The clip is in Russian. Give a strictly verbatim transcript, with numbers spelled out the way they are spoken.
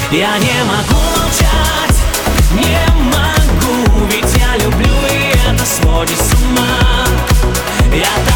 Я не могу молчать, не могу, ведь я люблю, и это сводит с ума. Я